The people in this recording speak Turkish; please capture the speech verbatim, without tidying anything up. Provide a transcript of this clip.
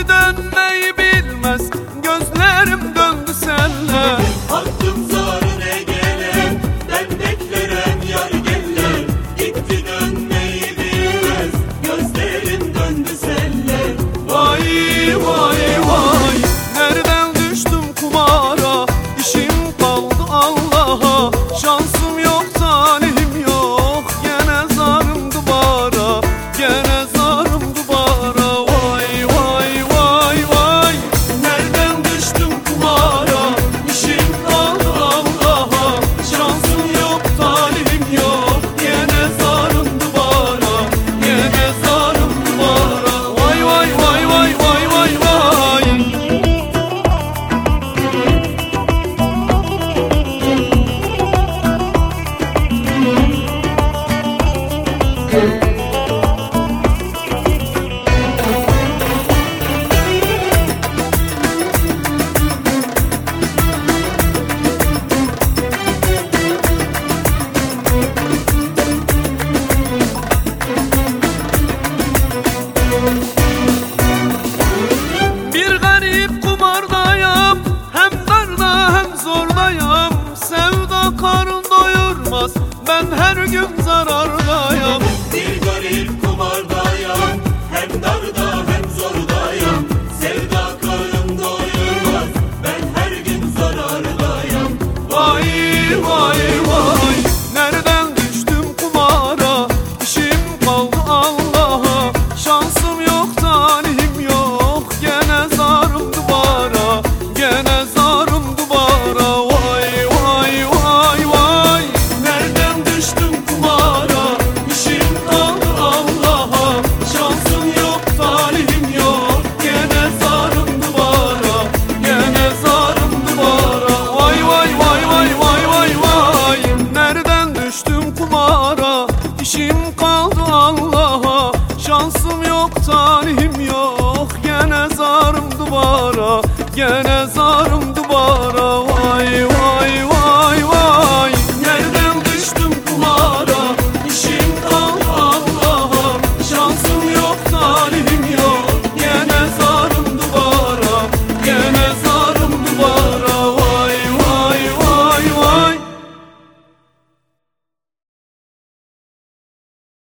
dönmeyi bilmez, gözlerim döndü senle. Aklım zarine gelen, ben beklerim yar geller. Gitti dönmeyi bilmez, gözlerim döndü senle. Vay vay vay, nereden düştüm kumara, işim kaldı Allah'a. Şansım yok, talihim yok, gene zarım dubara, gene zarım dubara. Vay vay vay vay, nereden düştüm kumara, işim kaldı Allah'a. Şansım yok, talihim yok, gene zarım dubara, gene zarım dubara. Vay vay vay vay vay vay vay. Bir garip kumardayım, hem darda hem zordayım. Sevda karın doyurmaz, ben her gün zarardayım. Bir garip kumardayım, hem darda hem zordayım. Sevda karın doyurmaz, ben her gün zarardayım. Vay vay vay, nereden düştüm kumara, işim kaldı Allah'a. Şansım yok, talihim yok, gene zarım dubara, gene zarım dubara. Vay vay vay vay, nereden düştüm kumara, işim kaldı Allah'a. Şansım yok, talihim yok, gene zarım dubara, gene zarım dubara. Vay vay vay vay vay vay vay, nereden düştüm kumara, işim kaldı Allah'a. Şansım yok, talihim yok, gene zarım dubara, gene zarım dubara. Vay vay vay vay, nereden düştüm kumara, işim kaldı Allah'a. Şansım yok, talihim